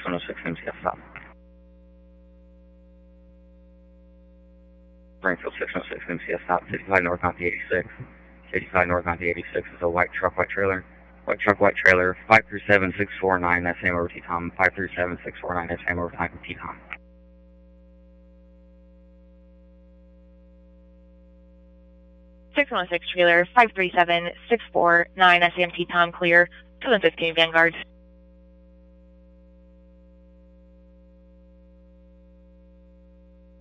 6106 MCS stop. Springfield 606 MCS stop, 55 north on the 86. 55 north on the 86 is a white truck, white trailer. White truck, white trailer, 537649, that's same over T-Tom. 537649, that's same over time T-Tom. Six 106 trailer, 537-649, SAMT Tom clear, 715 Vanguard.